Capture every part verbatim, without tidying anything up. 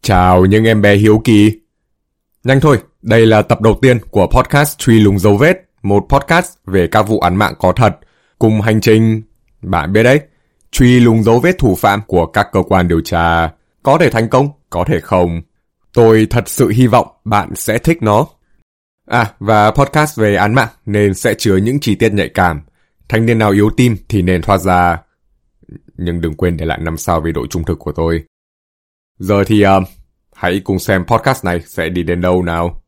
Chào những em bé hiếu kỳ. Nhanh thôi, đây là tập đầu tiên của podcast Truy lùng dấu vết, một podcast về các vụ án mạng có thật, cùng hành trình, bạn biết đấy, truy lùng dấu vết thủ phạm của các cơ quan điều tra. Có thể thành công, có thể không. Tôi thật sự hy vọng bạn sẽ thích nó. À, và podcast về án mạng nên sẽ chứa những chi tiết nhạy cảm. Thanh niên nào yếu tim thì nên thoát ra. Nhưng đừng quên để lại năm sao về độ trung thực của tôi. Giờ thì uh, hãy cùng xem podcast này sẽ đi đến đâu nào.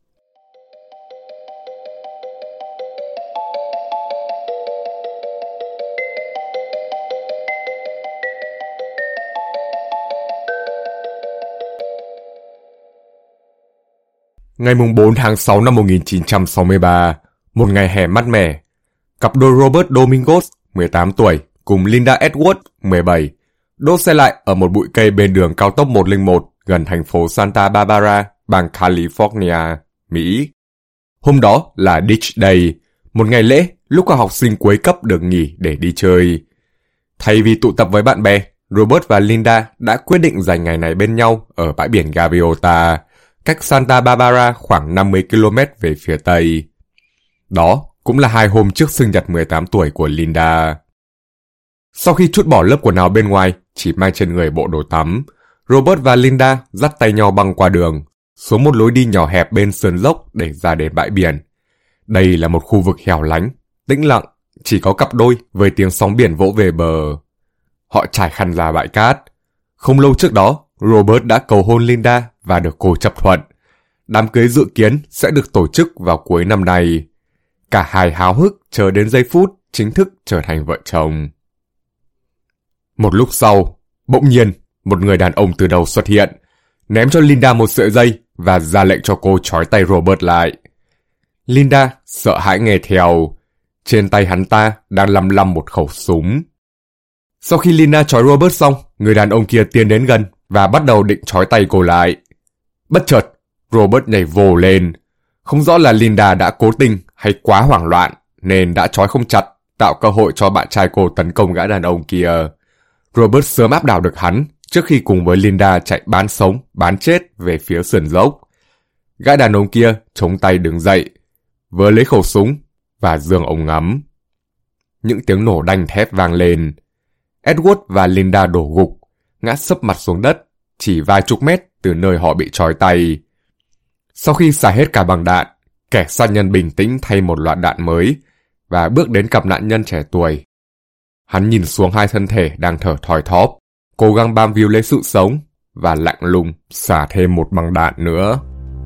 Ngày bốn tháng sáu năm một nghìn chín trăm sáu mươi ba, một ngày hè mát mẻ, cặp đôi Robert Domingos, mười tám tuổi, cùng Linda Edwards, mười bảy, đỗ xe lại ở một bụi cây bên đường cao tốc một không một gần thành phố Santa Barbara, bang California, Mỹ. Hôm đó là Ditch Day, một ngày lễ lúc các học sinh cuối cấp được nghỉ để đi chơi. Thay vì tụ tập với bạn bè, Robert và Linda đã quyết định dành ngày này bên nhau ở bãi biển Gaviota, cách Santa Barbara khoảng năm mươi ki lô mét về phía tây. Đó cũng là hai hôm trước sinh nhật mười tám tuổi của Linda. Sau khi trút bỏ lớp quần áo bên ngoài, chỉ mang trên người bộ đồ tắm, Robert và Linda dắt tay nhau băng qua đường, xuống một lối đi nhỏ hẹp bên sườn dốc để ra đến bãi biển. Đây là một khu vực hẻo lánh, tĩnh lặng, chỉ có cặp đôi với tiếng sóng biển vỗ về bờ. Họ trải khăn ra bãi cát. Không lâu trước đó, Robert đã cầu hôn Linda và được cô chấp thuận. Đám cưới dự kiến sẽ được tổ chức vào cuối năm nay. Cả hai háo hức chờ đến giây phút chính thức trở thành vợ chồng. Một lúc sau, bỗng nhiên, một người đàn ông từ đầu xuất hiện, ném cho Linda một sợi dây và ra lệnh cho cô trói tay Robert lại. Linda sợ hãi nghe theo. Trên tay hắn ta đang lăm lăm một khẩu súng. Sau khi Linda trói Robert xong, người đàn ông kia tiến đến gần và bắt đầu định trói tay cô lại. Bất chợt, Robert nhảy vồ lên. Không rõ là Linda đã cố tình hay quá hoảng loạn nên đã trói không chặt, tạo cơ hội cho bạn trai cô tấn công gã đàn ông kia. Robert sớm áp đảo được hắn trước khi cùng với Linda chạy bán sống, bán chết về phía sườn dốc. Gã đàn ông kia chống tay đứng dậy, vớ lấy khẩu súng và giương ống ngắm. Những tiếng nổ đanh thép vang lên. Edward và Linda đổ gục, ngã sấp mặt xuống đất, chỉ vài chục mét từ nơi họ bị trói tay. Sau khi xả hết cả bằng đạn, kẻ sát nhân bình tĩnh thay một loạt đạn mới và bước đến cặp nạn nhân trẻ tuổi. Hắn nhìn xuống hai thân thể đang thở thoi thóp, cố gắng bám víu lấy sự sống và lạnh lùng xả thêm một băng đạn nữa.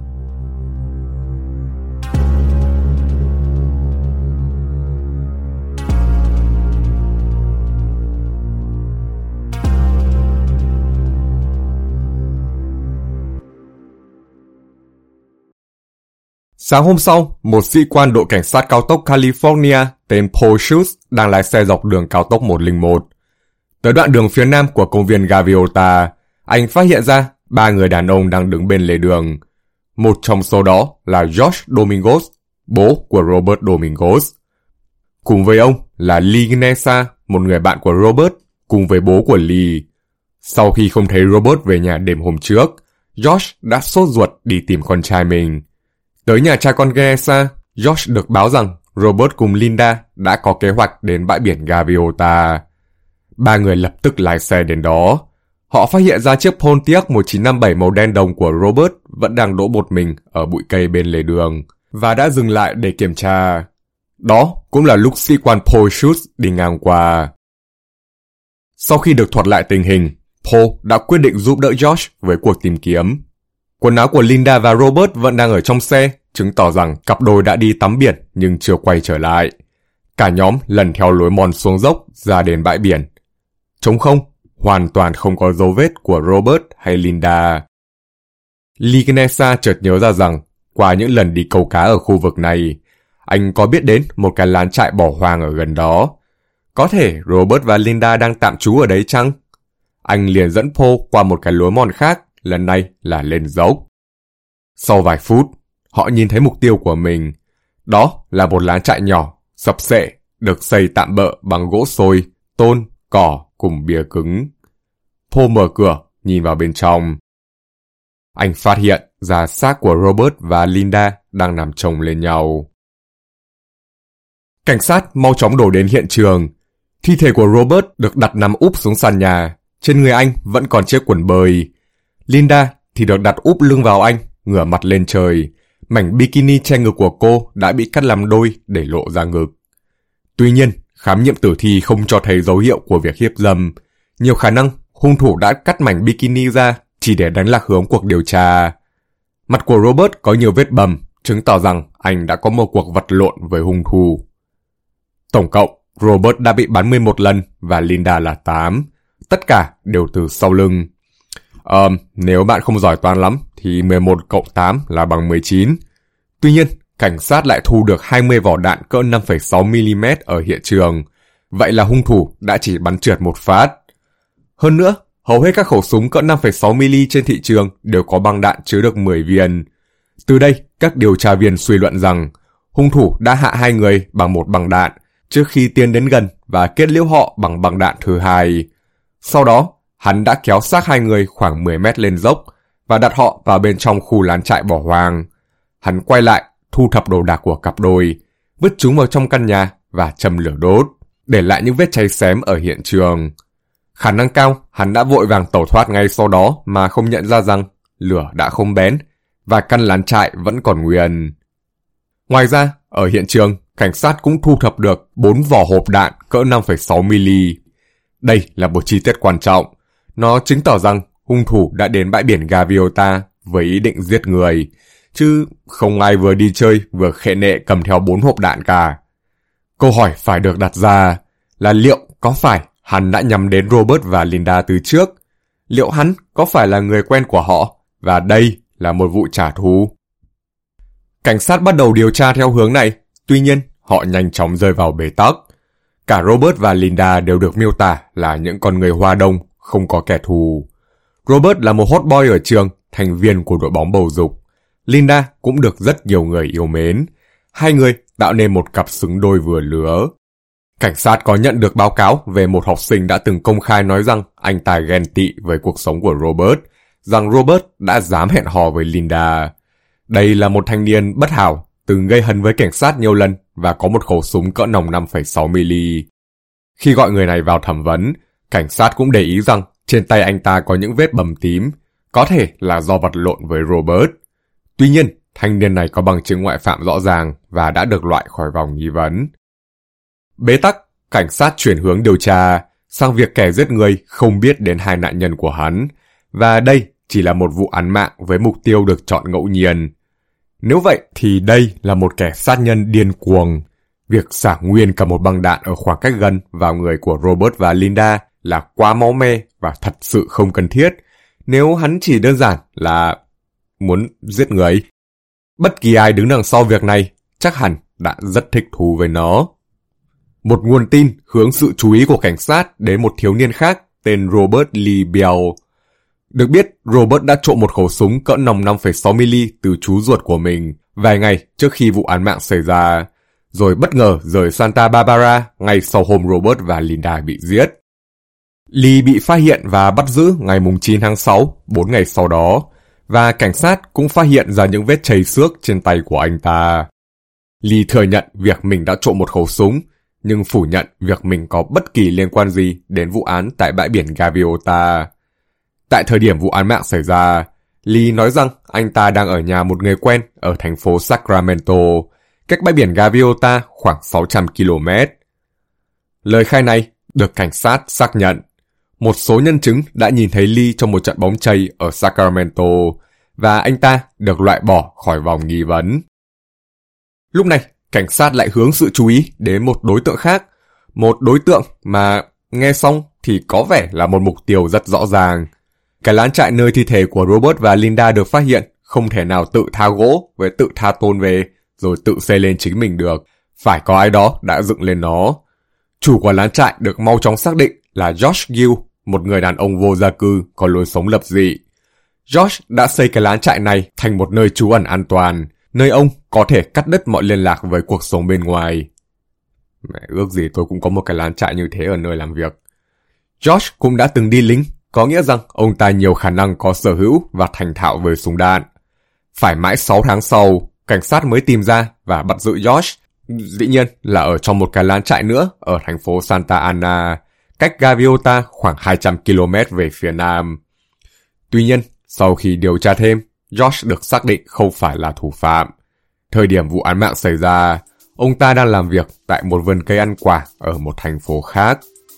Sáng hôm sau, một sĩ quan đội cảnh sát cao tốc California tên Paul Schultz đang lái xe dọc đường cao tốc một không một. Tới đoạn đường phía nam của công viên Gaviota, anh phát hiện ra ba người đàn ông đang đứng bên lề đường. Một trong số đó là George Domingos, bố của Robert Domingos. Cùng với ông là Lee Gnesa, một người bạn của Robert, cùng với bố của Lee. Sau khi không thấy Robert về nhà đêm hôm trước, George đã sốt ruột đi tìm con trai mình. Tới nhà cha con Gnesa, George được báo rằng Robert cùng Linda đã có kế hoạch đến bãi biển Gaviota. Ba người lập tức lái xe đến đó. Họ phát hiện ra chiếc Pontiac một chín năm bảy màu đen đồng của Robert vẫn đang đỗ một mình ở bụi cây bên lề đường và đã dừng lại để kiểm tra. Đó cũng là lúc sĩ quan Paul Schultz đi ngang qua. Sau khi được thuật lại tình hình, Paul đã quyết định giúp đỡ George với cuộc tìm kiếm. Quần áo của Linda và Robert vẫn đang ở trong xe, chứng tỏ rằng cặp đôi đã đi tắm biển nhưng chưa quay trở lại. Cả nhóm lần theo lối mòn xuống dốc ra đến bãi biển. Trống không, hoàn toàn không có dấu vết của Robert hay Linda. Lee Gnesa chợt nhớ ra rằng, qua những lần đi câu cá ở khu vực này, anh có biết đến một cái lán trại bỏ hoang ở gần đó. Có thể Robert và Linda đang tạm trú ở đấy chăng? Anh liền dẫn Paul qua một cái lối mòn khác, lần này là lên dốc. Sau vài phút, họ nhìn thấy mục tiêu của mình. Đó là một lán trại nhỏ, sập xệ, được xây tạm bợ bằng gỗ xôi, tôn, cỏ cùng bìa cứng. Paul mở cửa, nhìn vào bên trong. anh phát hiện ra xác của Robert và Linda đang nằm chồng lên nhau. Cảnh sát mau chóng đổ đến hiện trường. Thi thể của Robert được đặt nằm úp xuống sàn nhà, trên người anh vẫn còn chiếc quần bơi. Linda thì được đặt úp lưng vào anh, ngửa mặt lên trời. Mảnh bikini che ngực của cô đã bị cắt làm đôi để lộ ra ngực. Tuy nhiên, khám nghiệm tử thi không cho thấy dấu hiệu của việc hiếp dâm. Nhiều khả năng hung thủ đã cắt mảnh bikini ra chỉ để đánh lạc hướng cuộc điều tra. Mặt của Robert có nhiều vết bầm, chứng tỏ rằng anh đã có một cuộc vật lộn với hung thủ. Tổng cộng, Robert đã bị bắn mười một lần và Linda là tám. Tất cả đều từ sau lưng. Ờ, nếu bạn không giỏi toán lắm thì mười một cộng tám là bằng mười chín. Tuy nhiên, cảnh sát lại thu được hai mươi vỏ đạn cỡ năm phẩy sáu mi li mét ở hiện trường. Vậy là hung thủ đã chỉ bắn trượt một phát. Hơn nữa, hầu hết các khẩu súng cỡ năm phẩy sáu mi li mét trên thị trường đều có băng đạn chứa được mười viên. Từ đây, các điều tra viên suy luận rằng hung thủ đã hạ hai người bằng một băng đạn trước khi tiến đến gần và kết liễu họ bằng băng đạn thứ hai. Sau đó, hắn đã kéo xác hai người khoảng mười mét lên dốc và đặt họ vào bên trong khu lán trại bỏ hoang. Hắn quay lại, thu thập đồ đạc của cặp đôi, vứt chúng vào trong căn nhà và châm lửa đốt, để lại những vết cháy xém ở hiện trường. Khả năng cao, hắn đã vội vàng tẩu thoát ngay sau đó mà không nhận ra rằng lửa đã không bén và căn lán trại vẫn còn nguyên. Ngoài ra, ở hiện trường, cảnh sát cũng thu thập được bốn vỏ hộp đạn cỡ năm phẩy sáu mi li mét. Đây là một chi tiết quan trọng. Nó chứng tỏ rằng hung thủ đã đến bãi biển Gaviota với ý định giết người, chứ không ai vừa đi chơi vừa khệ nệ cầm theo bốn hộp đạn cả. Câu hỏi phải được đặt ra là liệu có phải hắn đã nhắm đến Robert và Linda từ trước? Liệu hắn có phải là người quen của họ và đây là một vụ trả thù? Cảnh sát bắt đầu điều tra theo hướng này, tuy nhiên họ nhanh chóng rơi vào bế tắc. Cả Robert và Linda đều được miêu tả là những con người Hoa Đông, không có kẻ thù. Robert là một hot boy ở trường, thành viên của đội bóng bầu dục. Linda cũng được rất nhiều người yêu mến. Hai người tạo nên một cặp xứng đôi vừa lứa. Cảnh sát có nhận được báo cáo về một học sinh đã từng công khai nói rằng anh ta ghen tị với cuộc sống của Robert, rằng Robert đã dám hẹn hò với Linda. Đây là một thanh niên bất hảo, từng gây hấn với cảnh sát nhiều lần và có một khẩu súng cỡ nòng năm phẩy sáu mi li mét. Khi gọi người này vào thẩm vấn, cảnh sát cũng để ý rằng trên tay anh ta có những vết bầm tím, có thể là do vật lộn với Robert. Tuy nhiên, thanh niên này có bằng chứng ngoại phạm rõ ràng và đã được loại khỏi vòng nghi vấn. Bế tắc, cảnh sát chuyển hướng điều tra sang việc kẻ giết người không biết đến hai nạn nhân của hắn, và đây chỉ là một vụ án mạng với mục tiêu được chọn ngẫu nhiên. Nếu vậy thì đây là một kẻ sát nhân điên cuồng. Việc xả nguyên cả một băng đạn ở khoảng cách gần vào người của Robert và Linda là quá máu me và thật sự không cần thiết nếu hắn chỉ đơn giản là muốn giết người. Bất kỳ ai đứng đằng sau việc này chắc hẳn đã rất thích thú với nó. Một nguồn tin hướng sự chú ý của cảnh sát đến một thiếu niên khác tên Robert Lee Bell. Được biết, Robert đã trộm một khẩu súng cỡ nòng năm phẩy sáu mi li mét từ chú ruột của mình vài ngày trước khi vụ án mạng xảy ra, rồi bất ngờ rời Santa Barbara ngay sau hôm Robert và Linda bị giết. Lee bị phát hiện và bắt giữ ngày chín tháng sáu, bốn ngày sau đó, và cảnh sát cũng phát hiện ra những vết chảy xước trên tay của anh ta. Lee thừa nhận việc mình đã trộm một khẩu súng, nhưng phủ nhận việc mình có bất kỳ liên quan gì đến vụ án tại bãi biển Gaviota. Tại thời điểm vụ án mạng xảy ra, Lee nói rằng anh ta đang ở nhà một người quen ở thành phố Sacramento, cách bãi biển Gaviota khoảng sáu trăm ki lô mét. Lời khai này được cảnh sát xác nhận. Một số nhân chứng đã nhìn thấy Lee trong một trận bóng chày ở Sacramento và anh ta được loại bỏ khỏi vòng nghi vấn. Lúc này, cảnh sát lại hướng sự chú ý đến một đối tượng khác, một đối tượng mà nghe xong thì có vẻ là một mục tiêu rất rõ ràng. Cái lán trại nơi thi thể của Robert và Linda được phát hiện không thể nào tự tha gỗ với tự tha tôn về rồi tự xây lên chính mình được. Phải có ai đó đã dựng lên nó. Chủ của lán trại được mau chóng xác định là Josh Gill, một người đàn ông vô gia cư có lối sống lập dị. Josh đã xây cái lán trại này thành một nơi trú ẩn an toàn, nơi ông có thể cắt đứt mọi liên lạc với cuộc sống bên ngoài. Mẹ ước gì tôi cũng có một cái lán trại như thế ở nơi làm việc. Josh cũng đã từng đi lính, có nghĩa rằng ông ta nhiều khả năng có sở hữu và thành thạo với súng đạn. Phải mãi sáu tháng sau, cảnh sát mới tìm ra và bắt giữ Josh, dĩ nhiên là ở trong một cái lán trại nữa ở thành phố Santa Ana, cách Gaviota khoảng hai trăm ki lô mét về phía nam. Tuy nhiên, sau khi điều tra thêm, Josh được xác định không phải là thủ phạm. Thời điểm vụ án mạng xảy ra, ông ta đang làm việc tại một vườn cây ăn quả ở một thành phố khác.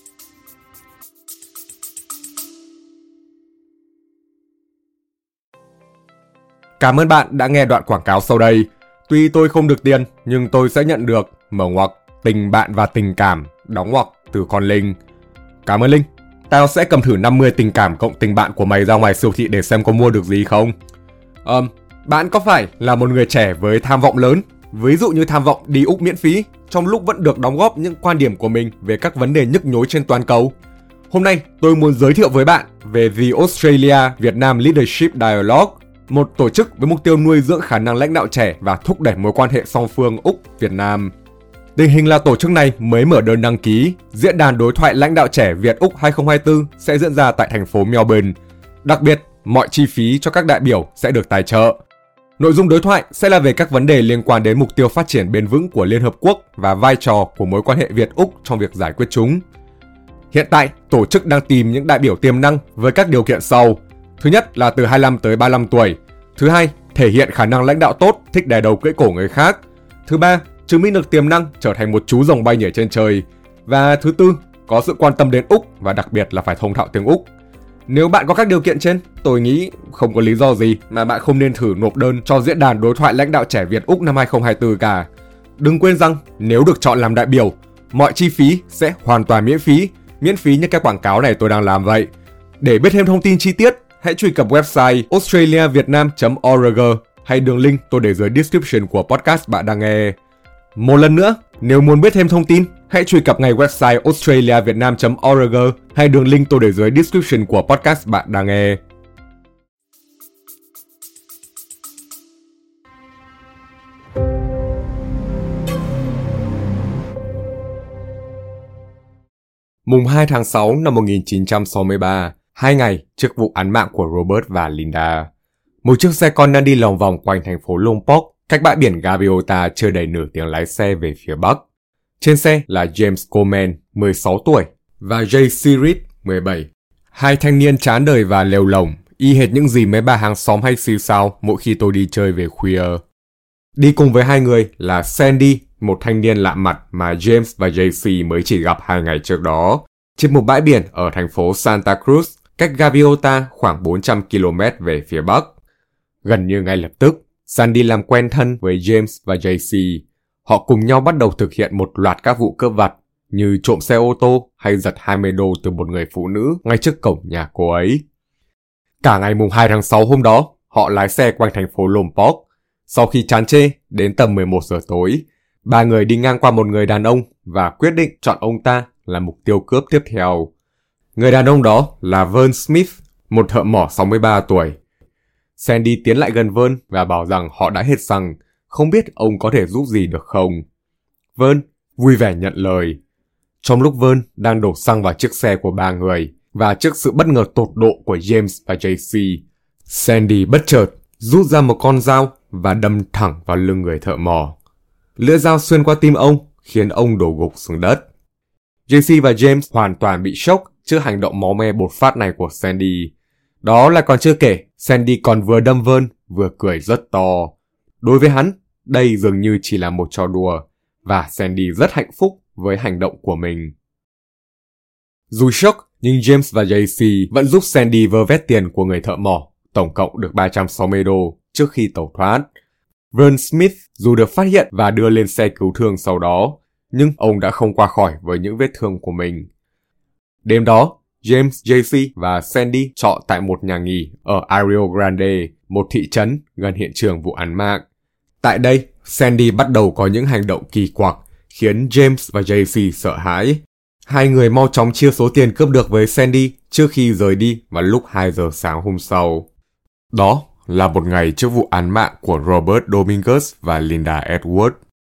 Cảm ơn bạn đã nghe đoạn quảng cáo sau đây. Tuy tôi không được tiền, nhưng tôi sẽ nhận được mở ngoặc tình bạn và tình cảm, đóng ngoặc từ con Linh. Cảm ơn Linh. Tao sẽ cầm thử năm mươi tình cảm cộng tình bạn của mày ra ngoài siêu thị để xem có mua được gì không. Um, bạn có phải là một người trẻ với tham vọng lớn, ví dụ như tham vọng đi Úc miễn phí, trong lúc vẫn được đóng góp những quan điểm của mình về các vấn đề nhức nhối trên toàn cầu? Hôm nay tôi muốn giới thiệu với bạn về The Australia Vietnam Leadership Dialogue, một tổ chức với mục tiêu nuôi dưỡng khả năng lãnh đạo trẻ và thúc đẩy mối quan hệ song phương Úc-Việt Nam. Tình hình là tổ chức này mới mở đơn đăng ký, diễn đàn đối thoại lãnh đạo trẻ Việt-Úc hai không hai tư sẽ diễn ra tại thành phố Melbourne. Đặc biệt, mọi chi phí cho các đại biểu sẽ được tài trợ. Nội dung đối thoại sẽ là về các vấn đề liên quan đến mục tiêu phát triển bền vững của Liên Hợp Quốc và vai trò của mối quan hệ Việt-Úc trong việc giải quyết chúng. Hiện tại, tổ chức đang tìm những đại biểu tiềm năng với các điều kiện sau. Thứ nhất là từ hai mươi lăm tới ba mươi lăm tuổi. Thứ hai, thể hiện khả năng lãnh đạo tốt, thích đè đầu cưỡi cổ người khác. Thứ ba, chứng minh được tiềm năng trở thành một chú rồng bay nhảy trên trời. Và thứ tư, có sự quan tâm đến Úc và đặc biệt là phải thông thạo tiếng Úc. Nếu bạn có các điều kiện trên, tôi nghĩ không có lý do gì mà bạn không nên thử nộp đơn cho diễn đàn đối thoại lãnh đạo trẻ Việt-Úc năm hai không hai tư cả. Đừng quên rằng nếu được chọn làm đại biểu, mọi chi phí sẽ hoàn toàn miễn phí, miễn phí như các quảng cáo này tôi đang làm vậy. Để biết thêm thông tin chi tiết, hãy truy cập website australia vietnam chấm org hay đường link tôi để dưới description của podcast bạn đang nghe. Một lần nữa, nếu muốn biết thêm thông tin, hãy truy cập ngay website australia vietnam chấm org hay đường link tôi để dưới description của podcast bạn đang nghe. Mùng hai tháng sáu năm một nghìn chín trăm sáu mươi ba, hai ngày trước vụ án mạng của Robert và Linda, một chiếc xe con đang đi lòng vòng quanh thành phố Lombok, cách bãi biển Gaviota chưa đầy nửa tiếng lái xe về phía bắc. Trên xe là James Coleman, mười sáu tuổi, và Jay Searid, mười bảy. Hai thanh niên chán đời và lêu lổng, y hệt những gì mấy bà hàng xóm hay xì xào mỗi khi tôi đi chơi về khuya. Đi cùng với hai người là Sandy, một thanh niên lạ mặt mà James và J C mới chỉ gặp hai ngày trước đó, trên một bãi biển ở thành phố Santa Cruz, cách Gaviota khoảng bốn trăm ki lô mét về phía bắc. Gần như ngay lập tức, Sandy làm quen thân với James và J C. Họ cùng nhau bắt đầu thực hiện một loạt các vụ cướp vặt, như trộm xe ô tô hay giật hai mươi đô từ một người phụ nữ ngay trước cổng nhà cô ấy. Cả ngày mùng hai tháng sáu hôm đó, họ lái xe quanh thành phố Lombok. Sau khi chán chê, đến tầm mười một giờ tối, ba người đi ngang qua một người đàn ông và quyết định chọn ông ta là mục tiêu cướp tiếp theo. Người đàn ông đó là Vern Smith, một thợ mỏ sáu mươi ba tuổi. Sandy tiến lại gần Vern và bảo rằng họ đã hết xăng, không biết ông có thể giúp gì được không. Vern vui vẻ nhận lời. Trong lúc Vern đang đổ xăng vào chiếc xe của ba người và trước sự bất ngờ tột độ của James và J C, Sandy bất chợt rút ra một con dao và đâm thẳng vào lưng người thợ mỏ. Lưỡi dao xuyên qua tim ông khiến ông đổ gục xuống đất. J C và James hoàn toàn bị sốc trước hành động máu me bột phát này của Sandy. Đó là còn chưa kể, Sandy còn vừa đâm Vern vừa cười rất to. Đối với hắn, đây dường như chỉ là một trò đùa, và Sandy rất hạnh phúc với hành động của mình. Dù sốc, nhưng James và J C vẫn giúp Sandy vơ vét tiền của người thợ mỏ, tổng cộng được ba trăm sáu mươi đô trước khi tẩu thoát. Vern Smith dù được phát hiện và đưa lên xe cứu thương sau đó, nhưng ông đã không qua khỏi với những vết thương của mình. Đêm đó, James, J C và Sandy trọ tại một nhà nghỉ ở Rio Grande, một thị trấn gần hiện trường vụ án mạng. Tại đây, Sandy bắt đầu có những hành động kỳ quặc, khiến James và J C sợ hãi. Hai người mau chóng chia số tiền cướp được với Sandy trước khi rời đi vào lúc hai giờ sáng hôm sau. Đó là một ngày trước vụ án mạng của Robert Dominguez và Linda Edwards.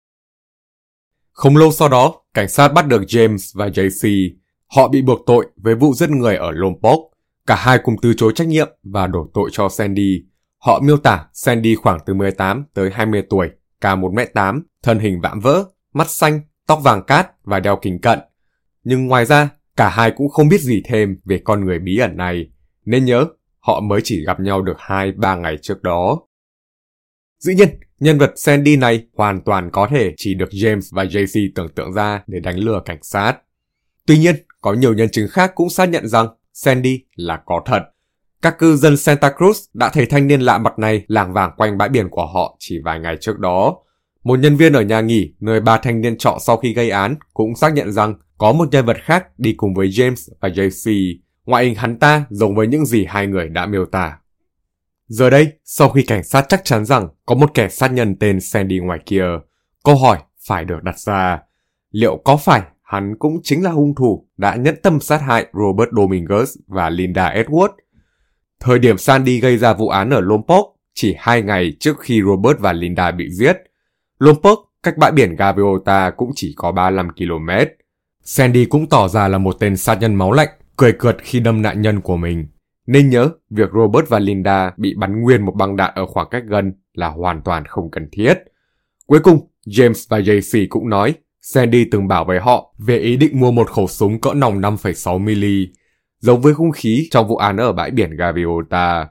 Không lâu sau đó, cảnh sát bắt được James và J C. Họ bị buộc tội với vụ giết người ở Lombok, Cả hai cùng từ chối trách nhiệm và đổ tội cho Sandy. Họ miêu tả Sandy khoảng từ mười tám tới hai mươi tuổi, cao một mét tám, thân hình vạm vỡ, mắt xanh, tóc vàng cát và đeo kính cận. Nhưng ngoài ra, cả hai cũng không biết gì thêm về con người bí ẩn này, nên nhớ họ mới chỉ gặp nhau được hai ba ngày trước đó. Dĩ nhiên, nhân vật Sandy này hoàn toàn có thể chỉ được James và Jesse tưởng tượng ra để đánh lừa cảnh sát. Tuy nhiên, có nhiều nhân chứng khác cũng xác nhận rằng Sandy là có thật. Các cư dân Santa Cruz đã thấy thanh niên lạ mặt này lảng vảng quanh bãi biển của họ chỉ vài ngày trước đó. Một nhân viên ở nhà nghỉ nơi ba thanh niên trọ sau khi gây án cũng xác nhận rằng có một nhân vật khác đi cùng với James và Jesse. Ngoại hình hắn ta giống với những gì hai người đã miêu tả. Giờ đây, sau khi cảnh sát chắc chắn rằng có một kẻ sát nhân tên Sandy ngoài kia, câu hỏi phải được đặt ra. Liệu có phải hắn cũng chính là hung thủ đã nhẫn tâm sát hại Robert Dominguez và Linda Edwards? Thời điểm Sandy gây ra vụ án ở Lompoc chỉ hai ngày trước khi Robert và Linda bị giết. Lompoc cách bãi biển Gaviota cũng chỉ có ba mươi lăm ki lô mét. Sandy cũng tỏ ra là một tên sát nhân máu lạnh, cười cợt khi đâm nạn nhân của mình. Nên nhớ, việc Robert và Linda bị bắn nguyên một băng đạn ở khoảng cách gần là hoàn toàn không cần thiết. Cuối cùng, James và Jesse cũng nói Sandy từng bảo với họ về ý định mua một khẩu súng cỡ nòng năm phẩy sáu mi-li-mét, giống với hung khí trong vụ án ở bãi biển Gaviota.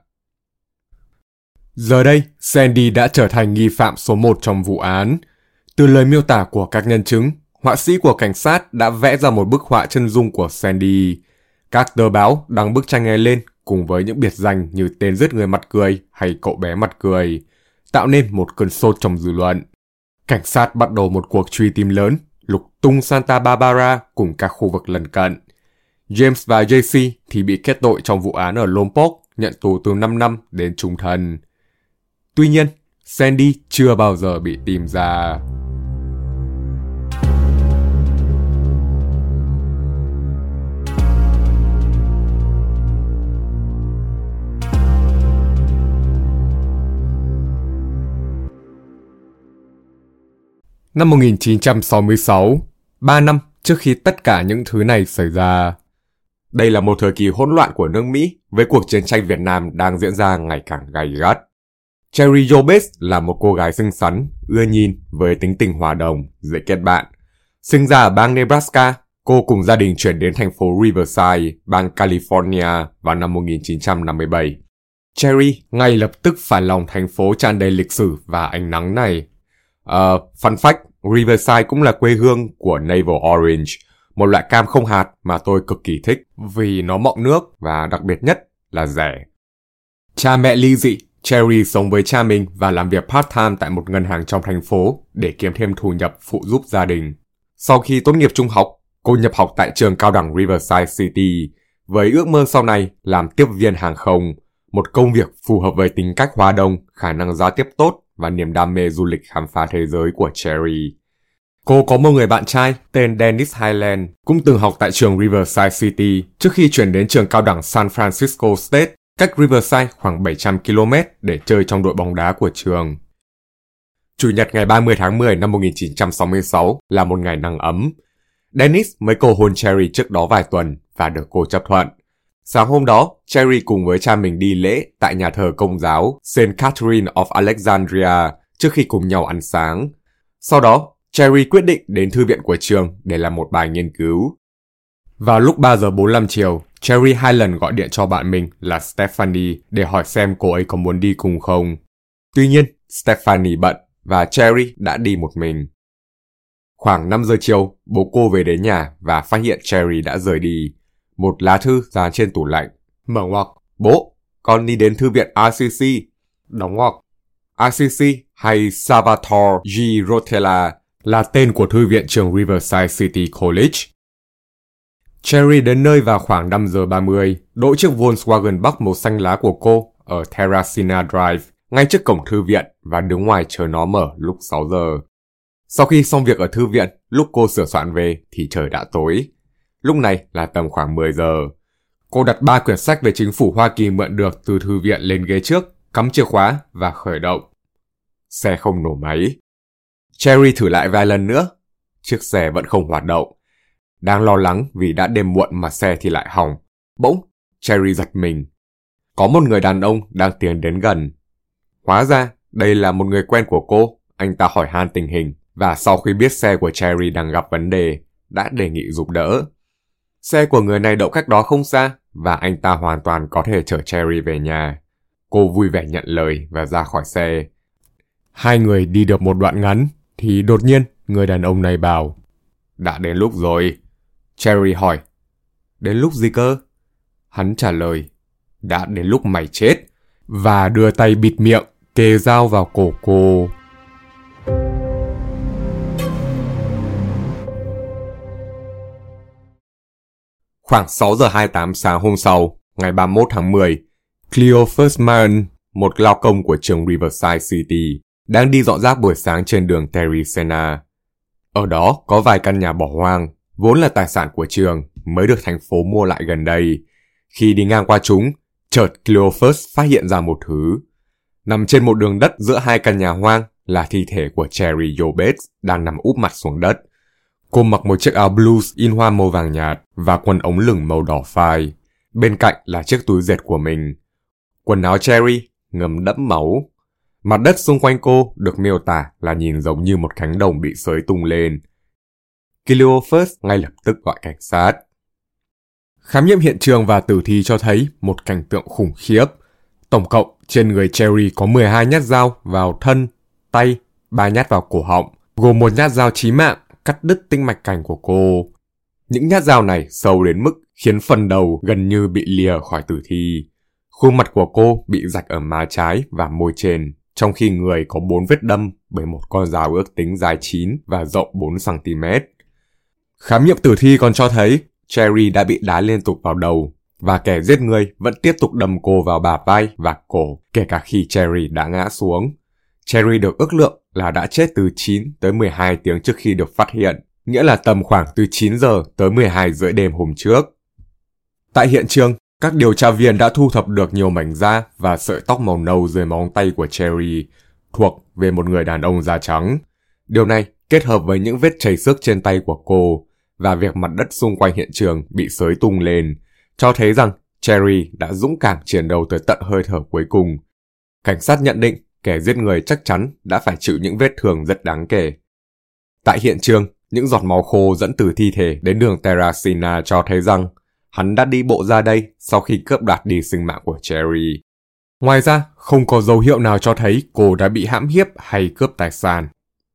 Giờ đây, Sandy đã trở thành nghi phạm số một trong vụ án. Từ lời miêu tả của các nhân chứng, họa sĩ của cảnh sát đã vẽ ra một bức họa chân dung của Sandy. Các tờ báo đăng bức tranh này lên cùng với những biệt danh như tên giết người mặt cười hay cậu bé mặt cười, tạo nên một cơn sốt trong dư luận. Cảnh sát bắt đầu một cuộc truy tìm lớn, lục tung Santa Barbara cùng các khu vực lân cận. James và Jesse thì bị kết tội trong vụ án ở Lompoc, nhận tù từ năm năm đến chung thân. Tuy nhiên, Sandy chưa bao giờ bị tìm ra. Năm một nghìn chín trăm sáu mươi sáu, ba năm trước khi tất cả những thứ này xảy ra. Đây là một thời kỳ hỗn loạn của nước Mỹ với cuộc chiến tranh Việt Nam đang diễn ra ngày càng gay gắt. Cherry Jobes là một cô gái xinh xắn, ưa nhìn với tính tình hòa đồng, dễ kết bạn. Sinh ra ở bang Nebraska, cô cùng gia đình chuyển đến thành phố Riverside, bang California vào năm một nghìn chín trăm năm mươi bảy. Cherry ngay lập tức phản lòng thành phố tràn đầy lịch sử và ánh nắng này. Uh, fun fact, Riverside cũng là quê hương của Navel Orange, một loại cam không hạt mà tôi cực kỳ thích vì nó mọng nước và đặc biệt nhất là rẻ. Cha mẹ ly dị, Cherry sống với cha mình và làm việc part-time tại một ngân hàng trong thành phố để kiếm thêm thu nhập phụ giúp gia đình. Sau khi tốt nghiệp trung học, cô nhập học tại trường cao đẳng Riverside City với ước mơ sau này làm tiếp viên hàng không, một công việc phù hợp với tính cách hòa đồng, khả năng giao tiếp tốt và niềm đam mê du lịch khám phá thế giới của Cherry. Cô có một người bạn trai tên Dennis Highland, cũng từng học tại trường Riverside City trước khi chuyển đến trường cao đẳng San Francisco State, cách Riverside khoảng bảy trăm ki lô mét để chơi trong đội bóng đá của trường. Chủ nhật ngày ba mươi tháng mười năm một nghìn chín trăm sáu mươi sáu là một ngày nắng ấm. Dennis mới cầu hôn Cherry trước đó vài tuần và được cô chấp thuận. Sáng hôm đó, Cherry cùng với cha mình đi lễ tại nhà thờ công giáo Saint Catherine of Alexandria trước khi cùng nhau ăn sáng. Sau đó, Cherry quyết định đến thư viện của trường để làm một bài nghiên cứu. Vào lúc ba giờ bốn mươi lăm chiều, Cherry hai lần gọi điện cho bạn mình là Stephanie để hỏi xem cô ấy có muốn đi cùng không. Tuy nhiên, Stephanie bận và Cherry đã đi một mình. Khoảng năm giờ chiều, bố cô về đến nhà và phát hiện Cherry đã rời đi. Một lá thư dán trên tủ lạnh. Mở ngoặc, bố, con đi đến thư viện rờ xê xê. Đóng ngoặc. rờ xê xê hay Salvatore G. Rotella là tên của thư viện trường Riverside City College. Cherry đến nơi vào khoảng năm giờ ba mươi, đỗ chiếc Volkswagen Bắc màu xanh lá của cô ở Terracina Drive, ngay trước cổng thư viện và đứng ngoài chờ nó mở lúc sáu giờ. Sau khi xong việc ở thư viện, lúc cô sửa soạn về thì trời đã tối. Lúc này là tầm khoảng mười giờ. Cô đặt ba quyển sách về chính phủ Hoa Kỳ mượn được từ thư viện lên ghế trước, cắm chìa khóa và khởi động. Xe không nổ máy. Cherry thử lại vài lần nữa. Chiếc xe vẫn không hoạt động. Đang lo lắng vì đã đêm muộn mà xe thì lại hỏng. Bỗng, Cherry giật mình. Có một người đàn ông đang tiến đến gần. Hóa ra, đây là một người quen của cô. Anh ta hỏi han tình hình và sau khi biết xe của Cherry đang gặp vấn đề, đã đề nghị giúp đỡ. Xe của người này đậu cách đó không xa và anh ta hoàn toàn có thể chở Cherry về nhà. Cô vui vẻ nhận lời và ra khỏi xe. Hai người đi được một đoạn ngắn thì đột nhiên người đàn ông này bảo: Đã đến lúc rồi. Cherry hỏi: Đến lúc gì cơ? Hắn trả lời: Đã đến lúc mày chết. Và đưa tay bịt miệng, kề dao vào cổ cô. Khoảng sáu giờ hai mươi tám sáng hôm sau, ngày ba mươi mốt tháng mười, Cleophas Mahan, một lao công của trường Riverside City, đang đi dọn rác buổi sáng trên đường Terry Sena. Ở đó có vài căn nhà bỏ hoang, vốn là tài sản của trường, mới được thành phố mua lại gần đây. Khi đi ngang qua chúng, chợt Cleophas phát hiện ra một thứ. Nằm trên một đường đất giữa hai căn nhà hoang là thi thể của Cherry Yobes đang nằm úp mặt xuống đất. Cô mặc một chiếc áo blues in hoa màu vàng nhạt và quần ống lửng màu đỏ phai. Bên cạnh là chiếc túi dệt của mình. Quần áo Cherry ngấm đẫm máu. Mặt đất xung quanh cô được miêu tả là nhìn giống như một cánh đồng bị xới tung lên. Cleophas ngay lập tức gọi cảnh sát. Khám nghiệm hiện trường và tử thi cho thấy một cảnh tượng khủng khiếp. Tổng cộng trên người Cherry có mười hai nhát dao vào thân, tay, ba nhát vào cổ họng, gồm một nhát dao chí mạng cắt đứt tĩnh mạch cảnh của cô. Những nhát dao này sâu đến mức khiến phần đầu gần như bị lìa khỏi tử thi. Khuôn mặt của cô bị rạch ở má trái và môi trên, trong khi người có bốn vết đâm bởi một con dao ước tính dài chín và rộng bốn xăng ti mét. Khám nghiệm tử thi còn cho thấy Cherry đã bị đá liên tục vào đầu và kẻ giết người vẫn tiếp tục đâm cô vào bả vai và cổ kể cả khi Cherry đã ngã xuống. Cherry được ước lượng là đã chết từ chín tới mười hai tiếng trước khi được phát hiện, nghĩa là tầm khoảng từ chín giờ tới mười hai rưỡi đêm hôm trước. Tại hiện trường, các điều tra viên đã thu thập được nhiều mảnh da và sợi tóc màu nâu dưới móng tay của Cherry, thuộc về một người đàn ông da trắng. Điều này kết hợp với những vết chảy xước trên tay của cô và việc mặt đất xung quanh hiện trường bị xới tung lên, cho thấy rằng Cherry đã dũng cảm chiến đấu tới tận hơi thở cuối cùng. Cảnh sát nhận định kẻ giết người chắc chắn đã phải chịu những vết thương rất đáng kể. Tại hiện trường, những giọt máu khô dẫn từ thi thể đến đường Terracina cho thấy rằng hắn đã đi bộ ra đây sau khi cướp đoạt đi sinh mạng của Cherry. Ngoài ra, không có dấu hiệu nào cho thấy cô đã bị hãm hiếp hay cướp tài sản.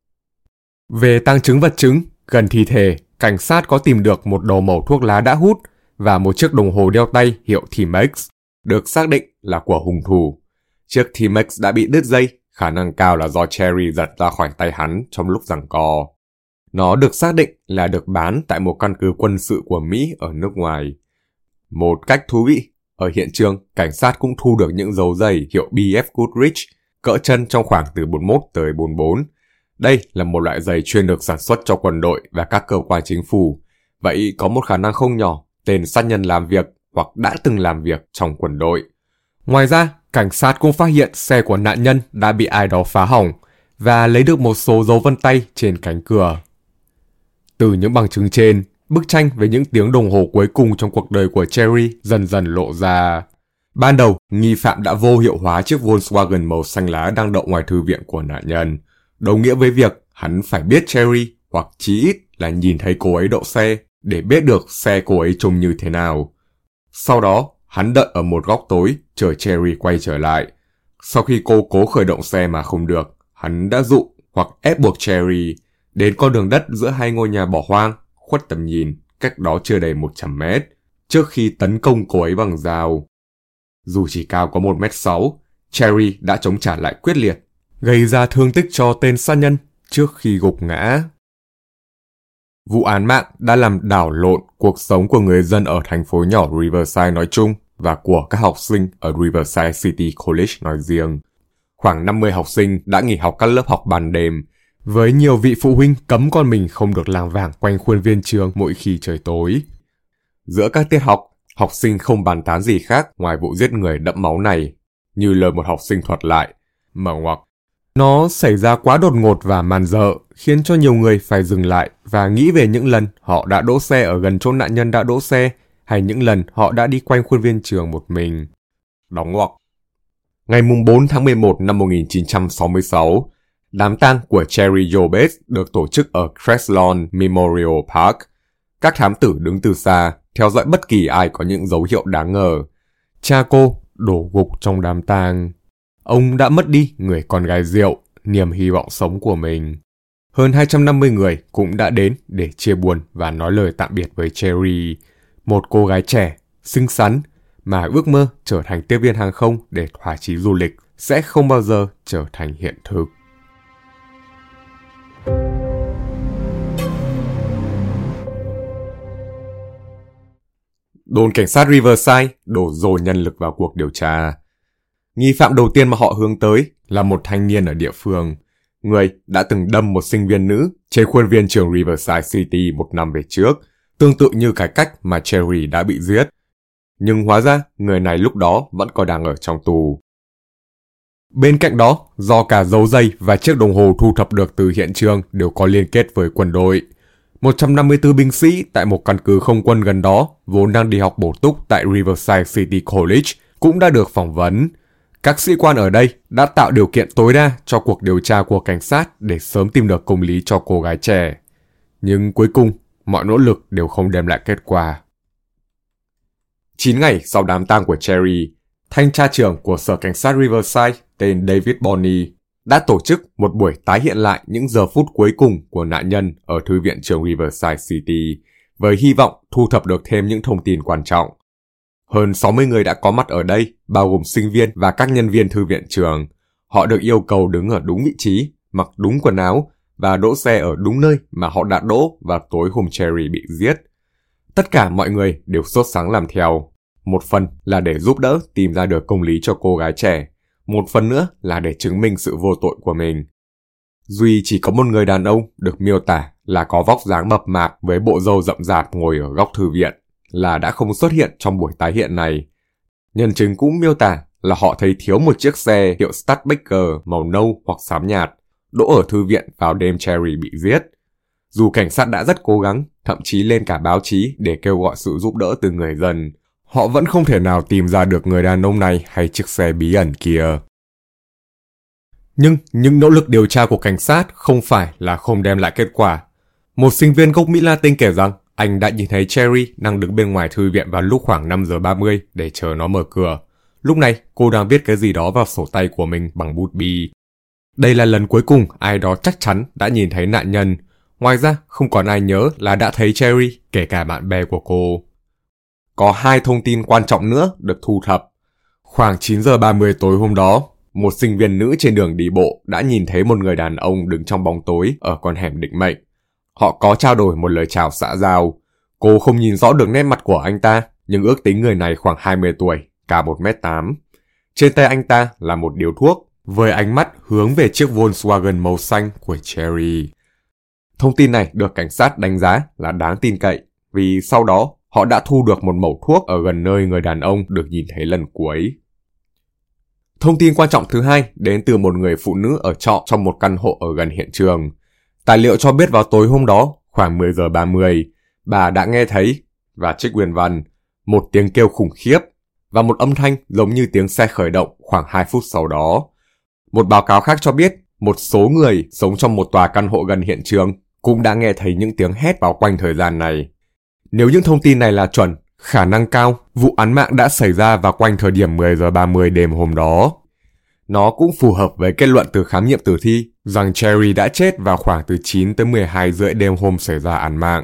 Về tang chứng vật chứng, gần thi thể, cảnh sát có tìm được một đầu mẩu thuốc lá đã hút và một chiếc đồng hồ đeo tay hiệu Timex, được xác định là của hung thủ. Chiếc Timex đã bị đứt dây, khả năng cao là do Cherry giật ra khỏi tay hắn trong lúc giằng co. Nó được xác định là được bán tại một căn cứ quân sự của Mỹ ở nước ngoài. Một cách thú vị, ở hiện trường, cảnh sát cũng thu được những dấu giày hiệu bê ép Goodrich, cỡ chân trong khoảng từ bốn mươi mốt tới bốn mươi bốn. Đây là một loại giày chuyên được sản xuất cho quân đội và các cơ quan chính phủ. Vậy có một khả năng không nhỏ, tên sát nhân làm việc hoặc đã từng làm việc trong quân đội. Ngoài ra, cảnh sát cũng phát hiện xe của nạn nhân đã bị ai đó phá hỏng và lấy được một số dấu vân tay trên cánh cửa. Từ những bằng chứng trên, bức tranh về những tiếng đồng hồ cuối cùng trong cuộc đời của Cherry dần dần lộ ra. Ban đầu, nghi phạm đã vô hiệu hóa chiếc Volkswagen màu xanh lá đang đậu ngoài thư viện của nạn nhân, đồng nghĩa với việc hắn phải biết Cherry hoặc chí ít là nhìn thấy cô ấy đậu xe để biết được xe cô ấy trông như thế nào. Sau đó, hắn đợi ở một góc tối chờ Cherry quay trở lại. Sau khi cô cố khởi động xe mà không được, hắn đã dụ hoặc ép buộc Cherry đến con đường đất giữa hai ngôi nhà bỏ hoang, khuất tầm nhìn, cách đó chưa đầy một trăm mét, trước khi tấn công cô ấy bằng dao. Dù chỉ cao có một mét sáu, Cherry đã chống trả lại quyết liệt, gây ra thương tích cho tên sát nhân trước khi gục ngã. Vụ án mạng đã làm đảo lộn cuộc sống của người dân ở thành phố nhỏ Riverside nói chung và của các học sinh ở Riverside City College nói riêng. Khoảng năm mươi học sinh đã nghỉ học các lớp học ban đêm, với nhiều vị phụ huynh cấm con mình không được lảng vảng quanh khuôn viên trường mỗi khi trời tối. Giữa các tiết học, học sinh không bàn tán gì khác ngoài vụ giết người đẫm máu này. Như lời một học sinh thuật lại, mở ngoặc, nó xảy ra quá đột ngột và man dợ, khiến cho nhiều người phải dừng lại và nghĩ về những lần họ đã đỗ xe ở gần chỗ nạn nhân đã đỗ xe, hay những lần họ đã đi quanh khuôn viên trường một mình. Đóng ngoặc. Ngày bốn tháng mười một năm một nghìn chín trăm sáu mươi sáu, đám tang của Cherry Jo Bates được tổ chức ở Crestlawn Memorial Park. Các thám tử đứng từ xa, theo dõi bất kỳ ai có những dấu hiệu đáng ngờ. Cha cô đổ gục trong đám tang. Ông đã mất đi người con gái rượu, niềm hy vọng sống của mình. Hơn hai trăm năm mươi người cũng đã đến để chia buồn và nói lời tạm biệt với Cherry, một cô gái trẻ, xinh xắn, mà ước mơ trở thành tiếp viên hàng không để thỏa chí du lịch sẽ không bao giờ trở thành hiện thực. Đồn cảnh sát Riverside đổ dồn nhân lực vào cuộc điều tra. Nghi phạm đầu tiên mà họ hướng tới là một thanh niên ở địa phương, người đã từng đâm một sinh viên nữ trên khuôn viên trường Riverside City một năm về trước, tương tự như cái cách mà Cherry đã bị giết. Nhưng hóa ra, người này lúc đó vẫn còn đang ở trong tù. Bên cạnh đó, do cả dấu giày và chiếc đồng hồ thu thập được từ hiện trường đều có liên kết với quân đội, một trăm năm mươi tư binh sĩ tại một căn cứ không quân gần đó vốn đang đi học bổ túc tại Riverside City College cũng đã được phỏng vấn. Các sĩ quan ở đây đã tạo điều kiện tối đa cho cuộc điều tra của cảnh sát để sớm tìm được công lý cho cô gái trẻ. Nhưng cuối cùng, mọi nỗ lực đều không đem lại kết quả. chín ngày sau đám tang của Cherry, thanh tra trưởng của sở cảnh sát Riverside tên David Bonney đã tổ chức một buổi tái hiện lại những giờ phút cuối cùng của nạn nhân ở thư viện trường Riverside City, với hy vọng thu thập được thêm những thông tin quan trọng. Hơn sáu mươi người đã có mặt ở đây, bao gồm sinh viên và các nhân viên thư viện trường. Họ được yêu cầu đứng ở đúng vị trí, mặc đúng quần áo và đỗ xe ở đúng nơi mà họ đã đỗ vào tối hôm Cherry bị giết. Tất cả mọi người đều sốt sắng làm theo. Một phần là để giúp đỡ tìm ra được công lý cho cô gái trẻ. Một phần nữa là để chứng minh sự vô tội của mình. Duy chỉ có một người đàn ông được miêu tả là có vóc dáng mập mạp với bộ râu rậm rạp ngồi ở góc thư viện, là đã không xuất hiện trong buổi tái hiện này. Nhân chứng cũng miêu tả là họ thấy thiếu một chiếc xe hiệu Studebaker màu nâu hoặc xám nhạt đỗ ở thư viện vào đêm Cherry bị giết. Dù cảnh sát đã rất cố gắng, thậm chí lên cả báo chí để kêu gọi sự giúp đỡ từ người dân, họ vẫn không thể nào tìm ra được người đàn ông này hay chiếc xe bí ẩn kia. Nhưng những nỗ lực điều tra của cảnh sát không phải là không đem lại kết quả. Một sinh viên gốc Mỹ Latin kể rằng anh đã nhìn thấy Cherry đang đứng bên ngoài thư viện vào lúc khoảng năm giờ ba mươi để chờ nó mở cửa. Lúc này, cô đang viết cái gì đó vào sổ tay của mình bằng bút bi. Đây là lần cuối cùng ai đó chắc chắn đã nhìn thấy nạn nhân. Ngoài ra, không còn ai nhớ là đã thấy Cherry, kể cả bạn bè của cô. Có hai thông tin quan trọng nữa được thu thập. Khoảng chín giờ ba mươi tối hôm đó, một sinh viên nữ trên đường đi bộ đã nhìn thấy một người đàn ông đứng trong bóng tối ở con hẻm định mệnh. Họ có trao đổi một lời chào xã giao. Cô không nhìn rõ được nét mặt của anh ta, nhưng ước tính người này khoảng hai mươi tuổi, cao một mét tám. Trên tay anh ta là một điếu thuốc, với ánh mắt hướng về chiếc Volkswagen màu xanh của Cherry. Thông tin này được cảnh sát đánh giá là đáng tin cậy, vì sau đó họ đã thu được một mẩu thuốc ở gần nơi người đàn ông được nhìn thấy lần cuối. Thông tin quan trọng thứ hai đến từ một người phụ nữ ở trọ trong một căn hộ ở gần hiện trường. Tài liệu cho biết vào tối hôm đó, khoảng mười giờ ba mươi, bà đã nghe thấy, và trích nguyên văn, một tiếng kêu khủng khiếp và một âm thanh giống như tiếng xe khởi động khoảng hai phút sau đó. Một báo cáo khác cho biết, một số người sống trong một tòa căn hộ gần hiện trường cũng đã nghe thấy những tiếng hét vào quanh thời gian này. Nếu những thông tin này là chuẩn, khả năng cao vụ án mạng đã xảy ra vào quanh thời điểm mười giờ ba mươi đêm hôm đó. Nó cũng phù hợp với kết luận từ khám nghiệm tử thi rằng Cherry đã chết vào khoảng từ chín tới mười hai rưỡi đêm hôm xảy ra án mạng.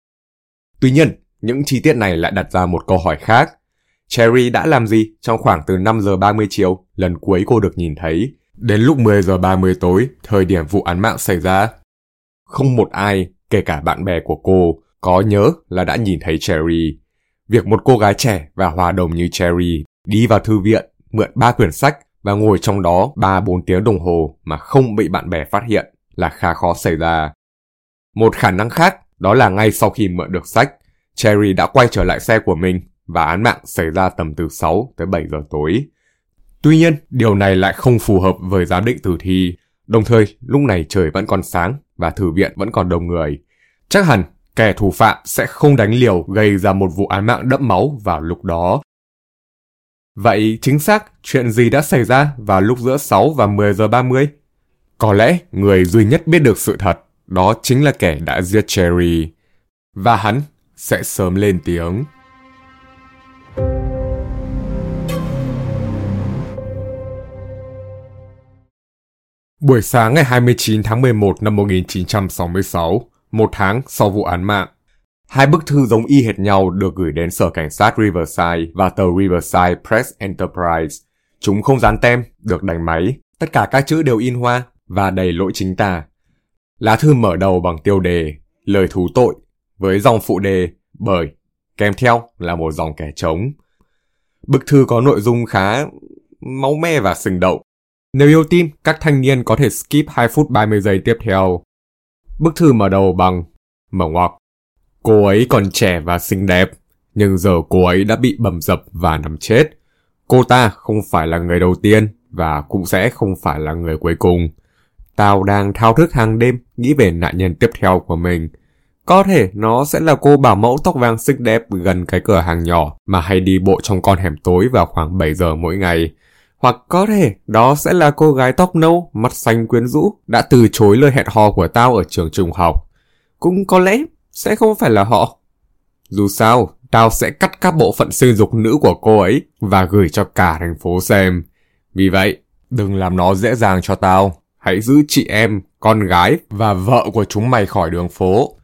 Tuy nhiên, những chi tiết này lại đặt ra một câu hỏi khác. Cherry đã làm gì trong khoảng từ năm giờ ba mươi chiều, lần cuối cô được nhìn thấy, đến lúc mười giờ ba mươi tối, thời điểm vụ án mạng xảy ra? Không một ai, kể cả bạn bè của cô, có nhớ là đã nhìn thấy Cherry. Việc một cô gái trẻ và hòa đồng như Cherry đi vào thư viện, mượn ba quyển sách và ngồi trong đó ba bốn tiếng đồng hồ mà không bị bạn bè phát hiện là khá khó xảy ra. Một khả năng khác đó là ngay sau khi mượn được sách, Cherry đã quay trở lại xe của mình và án mạng xảy ra tầm từ sáu tới bảy giờ tối. Tuy nhiên, điều này lại không phù hợp với giám định tử thi. Đồng thời, lúc này trời vẫn còn sáng và thư viện vẫn còn đông người. Chắc hẳn kẻ thủ phạm sẽ không đánh liều gây ra một vụ án mạng đẫm máu vào lúc đó. Vậy chính xác chuyện gì đã xảy ra vào lúc giữa sáu và mười giờ ba mươi? Có lẽ người duy nhất biết được sự thật đó chính là kẻ đã giết Cherry. Và hắn sẽ sớm lên tiếng. Buổi sáng ngày hai mươi chín tháng mười một năm một nghìn chín trăm sáu mươi sáu, một tháng sau vụ án mạng, hai bức thư giống y hệt nhau được gửi đến sở cảnh sát Riverside và tờ Riverside Press Enterprise. Chúng không dán tem, được đánh máy, tất cả các chữ đều in hoa và đầy lỗi chính tả. Lá thư mở đầu bằng tiêu đề lời thú tội với dòng phụ đề bởi, kèm theo là một dòng kẻ trống. Bức thư có nội dung khá máu me và sinh động. Nếu yêu tim, các thanh niên có thể skip hai phút ba mươi giây tiếp theo. Bức thư mở đầu bằng mở ngoặc. Cô ấy còn trẻ và xinh đẹp, nhưng giờ cô ấy đã bị bầm dập và nằm chết. Cô ta không phải là người đầu tiên và cũng sẽ không phải là người cuối cùng. Tao đang thao thức hàng đêm nghĩ về nạn nhân tiếp theo của mình. Có thể nó sẽ là cô bảo mẫu tóc vàng xinh đẹp gần cái cửa hàng nhỏ mà hay đi bộ trong con hẻm tối vào khoảng bảy giờ mỗi ngày. Hoặc có thể đó sẽ là cô gái tóc nâu, mắt xanh quyến rũ đã từ chối lời hẹn hò của tao ở trường trung học. Cũng có lẽ sẽ không phải là họ. Dù sao, tao sẽ cắt các bộ phận sinh dục nữ của cô ấy và gửi cho cả thành phố xem. Vì vậy, đừng làm nó dễ dàng cho tao. Hãy giữ chị em, con gái và vợ của chúng mày khỏi đường phố.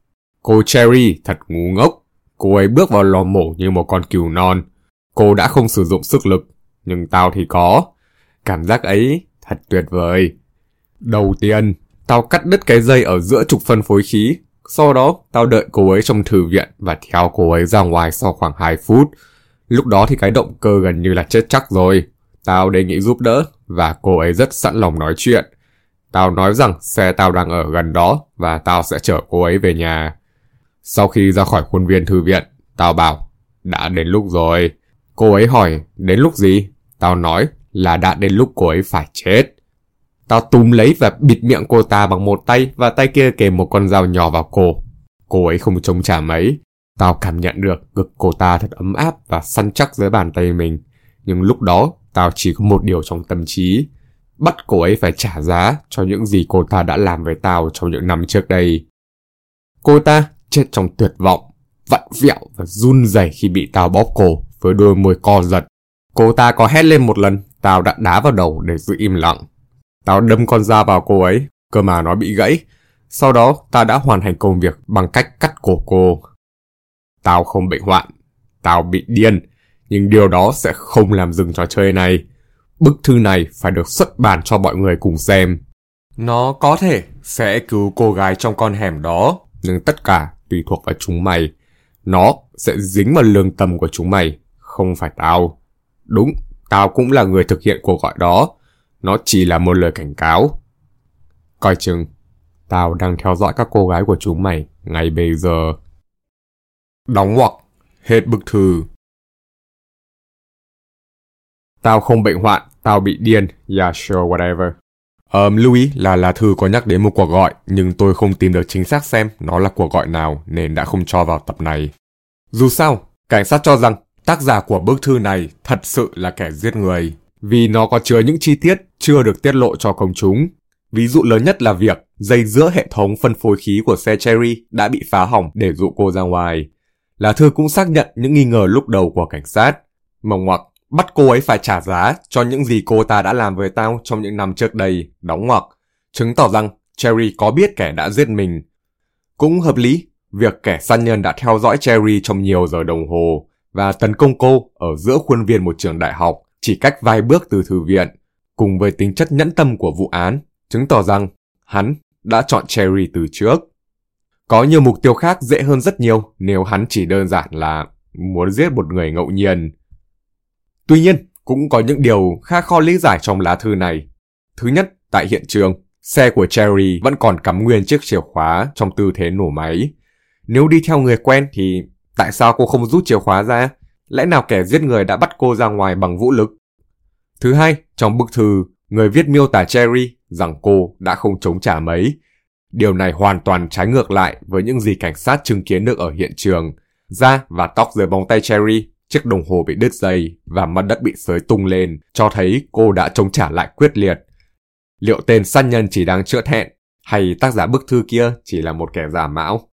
Cô Cherry thật ngu ngốc. Cô ấy bước vào lò mổ như một con cừu non. Cô đã không sử dụng sức lực, nhưng tao thì có. Cảm giác ấy thật tuyệt vời. Đầu tiên, tao cắt đứt cái dây ở giữa trục phân phối khí. Sau đó, tao đợi cô ấy trong thư viện và theo cô ấy ra ngoài sau khoảng hai phút. Lúc đó thì cái động cơ gần như là chết chắc rồi. Tao đề nghị giúp đỡ và cô ấy rất sẵn lòng nói chuyện. Tao nói rằng xe tao đang ở gần đó và tao sẽ chở cô ấy về nhà. Sau khi ra khỏi khuôn viên thư viện, tao bảo, đã đến lúc rồi. Cô ấy hỏi, đến lúc gì? Tao nói là đã đến lúc cô ấy phải chết. Tao túm lấy và bịt miệng cô ta bằng một tay và tay kia kèm một con dao nhỏ vào cổ. Cô ấy không chống trả mấy. Tao cảm nhận được ngực cô ta thật ấm áp và săn chắc dưới bàn tay mình. Nhưng lúc đó, tao chỉ có một điều trong tâm trí. Bắt cô ấy phải trả giá cho những gì cô ta đã làm với tao trong những năm trước đây. Cô ta chết trong tuyệt vọng, vặn vẹo và run rẩy khi bị tao bóp cổ với đôi môi co giật. Cô ta có hét lên một lần, tao đã đá vào đầu để giữ im lặng. Tao đâm con dao vào cô ấy, cơ mà nó bị gãy. Sau đó, tao đã hoàn thành công việc bằng cách cắt cổ cô. Tao không bệnh hoạn, tao bị điên, nhưng điều đó sẽ không làm dừng trò chơi này. Bức thư này phải được xuất bản cho mọi người cùng xem. Nó có thể sẽ cứu cô gái trong con hẻm đó, nhưng tất cả tùy thuộc vào chúng mày. Nó sẽ dính vào lương tâm của chúng mày, không phải tao. Đúng, tao cũng là người thực hiện cuộc gọi đó. Nó chỉ là một lời cảnh cáo. Coi chừng, tao đang theo dõi các cô gái của chúng mày ngay bây giờ. Đóng ngoặc, hết bức thư. Tao không bệnh hoạn, tao bị điên, yeah sure whatever. Um, lưu ý là lá thư có nhắc đến một cuộc gọi, nhưng tôi không tìm được chính xác xem nó là cuộc gọi nào nên đã không cho vào tập này. Dù sao, cảnh sát cho rằng tác giả của bức thư này thật sự là kẻ giết người, vì nó có chứa những chi tiết chưa được tiết lộ cho công chúng. Ví dụ lớn nhất là việc dây giữa hệ thống phân phối khí của xe Cherry đã bị phá hỏng để dụ cô ra ngoài. Lá thư cũng xác nhận những nghi ngờ lúc đầu của cảnh sát. Mở ngoặc, bắt cô ấy phải trả giá cho những gì cô ta đã làm với tao trong những năm trước đây, đóng ngoặc, chứng tỏ rằng Cherry có biết kẻ đã giết mình. Cũng hợp lý, việc kẻ săn nhân đã theo dõi Cherry trong nhiều giờ đồng hồ và tấn công cô ở giữa khuôn viên một trường đại học, chỉ cách vài bước từ thư viện, cùng với tính chất nhẫn tâm của vụ án, chứng tỏ rằng hắn đã chọn Cherry từ trước. Có nhiều mục tiêu khác dễ hơn rất nhiều nếu hắn chỉ đơn giản là muốn giết một người ngẫu nhiên. Tuy nhiên, cũng có những điều khá khó lý giải trong lá thư này. Thứ nhất, tại hiện trường, xe của Cherry vẫn còn cắm nguyên chiếc chìa khóa trong tư thế nổ máy. Nếu đi theo người quen thì tại sao cô không rút chìa khóa ra? Lẽ nào kẻ giết người đã bắt cô ra ngoài bằng vũ lực? Thứ hai, trong bức thư, người viết miêu tả Cherry rằng cô đã không chống trả mấy. Điều này hoàn toàn trái ngược lại với những gì cảnh sát chứng kiến được ở hiện trường. Da và tóc dưới móng tay Cherry, chiếc đồng hồ bị đứt dây và mặt đất bị xới tung lên, cho thấy cô đã chống trả lại quyết liệt. Liệu tên sát nhân chỉ đang chữa thẹn, hay tác giả bức thư kia chỉ là một kẻ giả mạo?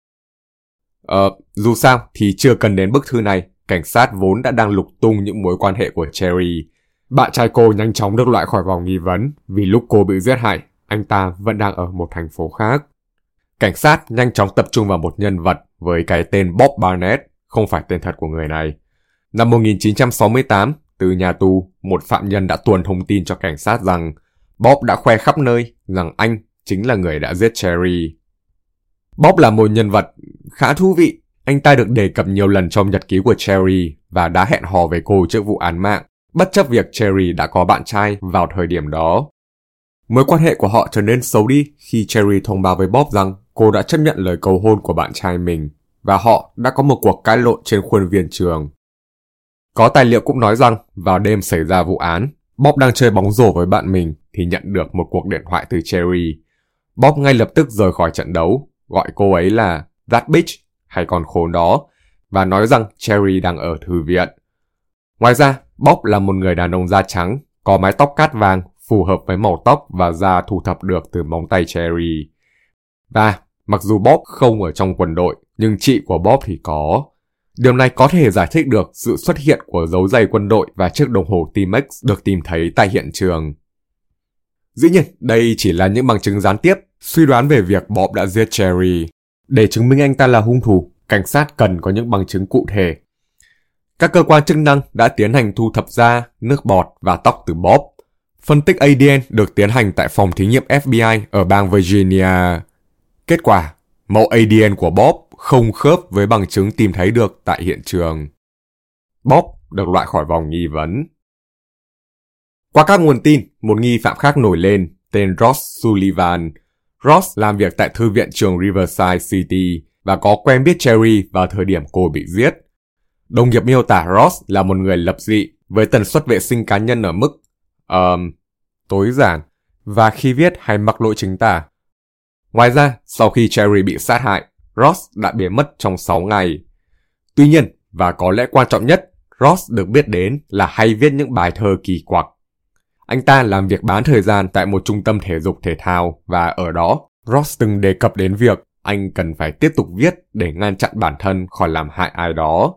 Ờ, dù sao thì chưa cần đến bức thư này, cảnh sát vốn đã đang lục tung những mối quan hệ của Cherry. Bạn trai cô nhanh chóng được loại khỏi vòng nghi vấn vì lúc cô bị giết hại, anh ta vẫn đang ở một thành phố khác. Cảnh sát nhanh chóng tập trung vào một nhân vật với cái tên Bob Barnett, không phải tên thật của người này. Năm một nghìn chín trăm sáu mươi tám, từ nhà tù, một phạm nhân đã tuồn thông tin cho cảnh sát rằng Bob đã khoe khắp nơi rằng anh chính là người đã giết Cherry. Bob là một nhân vật khá thú vị. Anh ta được đề cập nhiều lần trong nhật ký của Cherry và đã hẹn hò với cô trước vụ án mạng, bất chấp việc Cherry đã có bạn trai vào thời điểm đó. Mối quan hệ của họ trở nên xấu đi khi Cherry thông báo với Bob rằng cô đã chấp nhận lời cầu hôn của bạn trai mình và họ đã có một cuộc cãi lộn trên khuôn viên trường. Có tài liệu cũng nói rằng vào đêm xảy ra vụ án, Bob đang chơi bóng rổ với bạn mình thì nhận được một cuộc điện thoại từ Cherry. Bob ngay lập tức rời khỏi trận đấu, gọi cô ấy là that bitch hay con khốn đó và nói rằng Cherry đang ở thư viện. Ngoài ra, Bob là một người đàn ông da trắng, có mái tóc cát vàng phù hợp với màu tóc và da thu thập được từ móng tay Cherry. Và mặc dù Bob không ở trong quân đội, nhưng chị của Bob thì có. Điều này có thể giải thích được sự xuất hiện của dấu giày quân đội và chiếc đồng hồ Timex được tìm thấy tại hiện trường. Dĩ nhiên, đây chỉ là những bằng chứng gián tiếp, suy đoán về việc Bob đã giết Cherry. Để chứng minh anh ta là hung thủ, cảnh sát cần có những bằng chứng cụ thể. Các cơ quan chức năng đã tiến hành thu thập da, nước bọt và tóc từ Bob. Phân tích a đê en được tiến hành tại phòng thí nghiệm ép bê i ở bang Virginia. Kết quả, mẫu a đê en của Bob không khớp với bằng chứng tìm thấy được tại hiện trường. Bob được loại khỏi vòng nghi vấn. Qua các nguồn tin, một nghi phạm khác nổi lên, tên Ross Sullivan. Ross làm việc tại thư viện trường Riverside City và có quen biết Cherry vào thời điểm cô bị giết. Đồng nghiệp miêu tả Ross là một người lập dị với tần suất vệ sinh cá nhân ở mức um, tối giản và khi viết hay mắc lỗi chính tả. Ngoài ra, sau khi Cherry bị sát hại, Ross đã biến mất trong sáu ngày. Tuy nhiên, và có lẽ quan trọng nhất, Ross được biết đến là hay viết những bài thơ kỳ quặc. Anh ta làm việc bán thời gian tại một trung tâm thể dục thể thao và ở đó, Ross từng đề cập đến việc anh cần phải tiếp tục viết để ngăn chặn bản thân khỏi làm hại ai đó.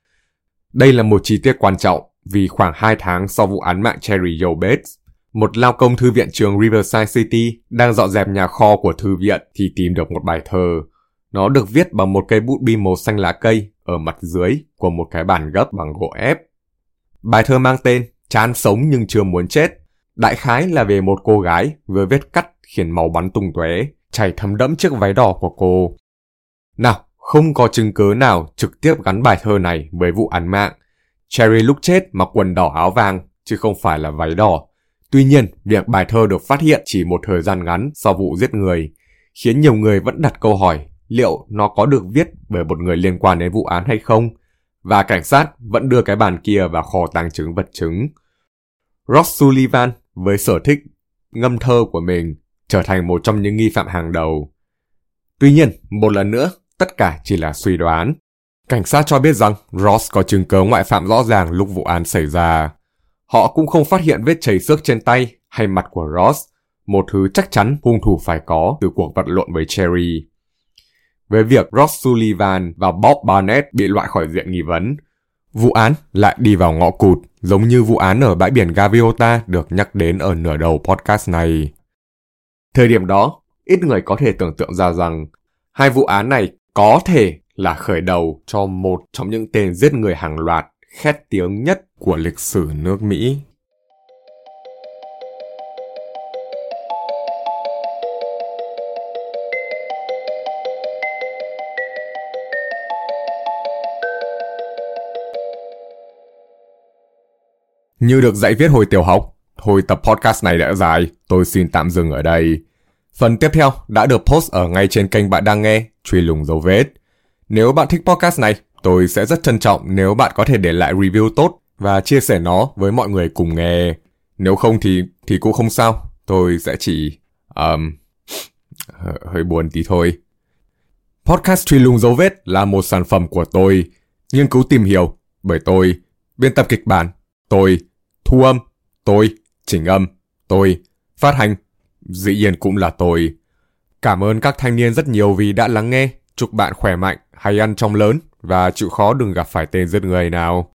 Đây là một chi tiết quan trọng vì khoảng hai tháng sau vụ án mạng Cherry Joe Bates, một lao công thư viện trường Riverside City đang dọn dẹp nhà kho của thư viện thì tìm được một bài thơ. Nó được viết bằng một cây bút bi màu xanh lá cây ở mặt dưới của một cái bàn gấp bằng gỗ ép. Bài thơ mang tên Chán sống nhưng chưa muốn chết. Đại khái là về một cô gái với vết cắt khiến máu bắn tung tóe, chảy thấm đẫm chiếc váy đỏ của cô. Nào, không có chứng cứ nào trực tiếp gắn bài thơ này với vụ án mạng. Cherry lúc chết mặc quần đỏ áo vàng, chứ không phải là váy đỏ. Tuy nhiên, việc bài thơ được phát hiện chỉ một thời gian ngắn sau vụ giết người, khiến nhiều người vẫn đặt câu hỏi liệu nó có được viết bởi một người liên quan đến vụ án hay không, và cảnh sát vẫn đưa cái bàn kia vào kho tàng chứng vật chứng. Ross Sullivan, với sở thích ngâm thơ của mình, trở thành một trong những nghi phạm hàng đầu. Tuy nhiên, một lần nữa, tất cả chỉ là suy đoán. Cảnh sát cho biết rằng Ross có chứng cứ ngoại phạm rõ ràng lúc vụ án xảy ra. Họ cũng không phát hiện vết chảy xước trên tay hay mặt của Ross, một thứ chắc chắn hung thủ phải có từ cuộc vật lộn với Cherry. Với việc Ross Sullivan và Bob Barnett bị loại khỏi diện nghi vấn, vụ án lại đi vào ngõ cụt, giống như vụ án ở bãi biển Gaviota được nhắc đến ở nửa đầu podcast này. Thời điểm đó, ít người có thể tưởng tượng ra rằng hai vụ án này có thể là khởi đầu cho một trong những tên giết người hàng loạt khét tiếng nhất của lịch sử nước Mỹ. Như được dạy viết hồi tiểu học, thôi tập podcast này đã dài, tôi xin tạm dừng ở đây. Phần tiếp theo đã được post ở ngay trên kênh bạn đang nghe, Truy lùng dấu vết. Nếu bạn thích podcast này, tôi sẽ rất trân trọng nếu bạn có thể để lại review tốt và chia sẻ nó với mọi người cùng nghe. Nếu không thì thì cũng không sao, tôi sẽ chỉ um, H- hơi buồn tí thôi. Podcast Truy lùng dấu vết là một sản phẩm của tôi, nghiên cứu tìm hiểu bởi tôi, biên tập kịch bản, tôi, thu âm, tôi, chỉnh âm, tôi, phát hành, dĩ nhiên cũng là tôi. Cảm ơn các thanh niên rất nhiều vì đã lắng nghe. Chúc bạn khỏe mạnh, hay ăn chóng lớn và chịu khó đừng gặp phải tên giết người nào.